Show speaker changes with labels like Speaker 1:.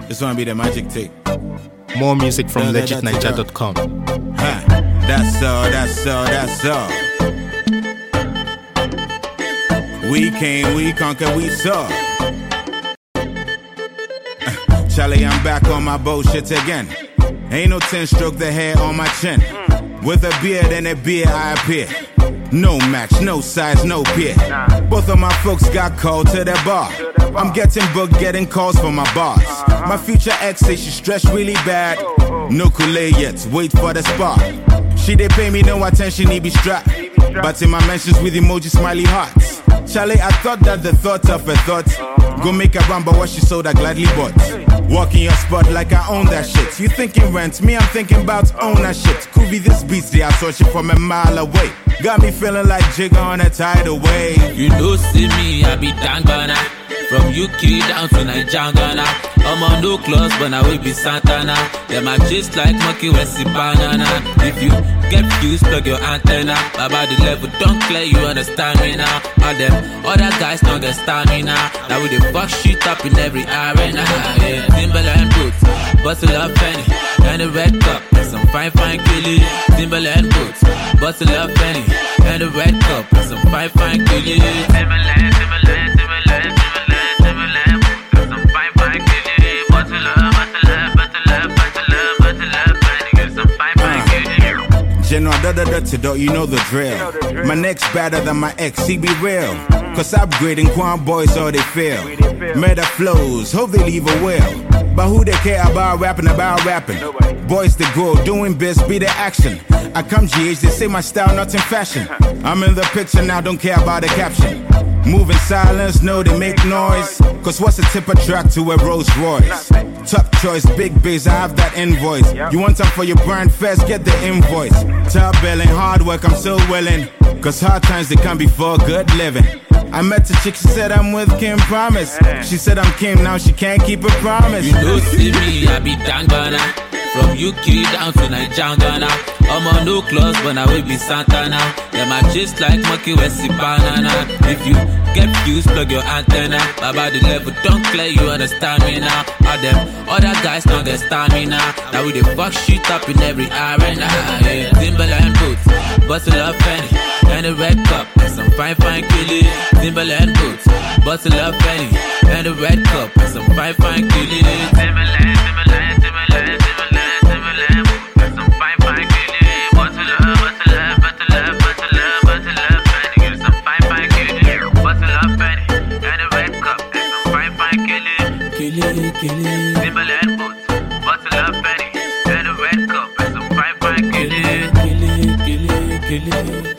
Speaker 1: It's gonna be the magic take.
Speaker 2: More music from legitniger.com.
Speaker 1: That's all. We came, we conquered, we saw. Charlie, I'm back on my bullshit again. Ain't no 10-stroke the hair on my chin. With a beard and a beer I appear. No match, no size, no peer. Both of my folks got called to the bar. I'm getting booked, getting calls for my boss. My future ex say she stressed really bad. No Kool-Aid yet, wait for the spark. She dey pay me no attention, he be strapped. But in my mentions with emoji smiley hearts. Charlie, I thought that the thought of a thought go make a run, but what she sold I gladly bought. Walk in your spot like I own that shit. You thinking rent, me I'm thinking about ownership. Could be this beats, they are searching from a mile away. Got me feeling like Jigga on a tidal wave.
Speaker 3: You know see me, I be Dangana. From UK down to Nigeria. I'm on no clothes, but I will be Santana. Them are just like monkey when see banana. If you get fused, plug your antenna. About the level, don't clear, you understand me now. All them other guys don't get stamina. Now we the fuck shit up in every arena. Yeah, Timberland boots, bustle up penny, and a red cup, and some fine killie. Timberland boots, bustle up penny, and a red cup, and some fine killie. Timberland.
Speaker 1: General you know the drill. My neck's better than my ex, he be real. Cause upgrading Quan boys all they feel. Meta flows, hope they leave a will. But who they care about rapping? Boys that grow, doing biz, be the action. I come GH, they say my style not in fashion. I'm in the picture now, don't care about the caption. Move in silence, no they make noise. Cause what's a tipper track to a Rolls Royce? Top choice, big biz, I have that invoice. You want time for your brand first, get the invoice. Top billing, hard work, I'm so willing. Cause hard times they come before good living. I met the chick, she said I'm with Kim Promise. She said I'm Kim, now she can't keep a promise.
Speaker 3: You don't see me, I be Dangana. From UK down to Nigeria. I'm on no clothes, but I will be Santana. Them are just like monkey when see banana. If you get fused, plug your antenna. About the level, don't clear, you understand me now. All them other guys don't get stamina. Now we the fuck shit up in every arena. Yeah, Timberland boots, bustle up penny, and a red cup, and some fine killie. Timberland boots, bustle up penny, and a red cup, and some fine killie. Timberland. Timberland boots, bottle of penny, and a red cup, and some fine killie.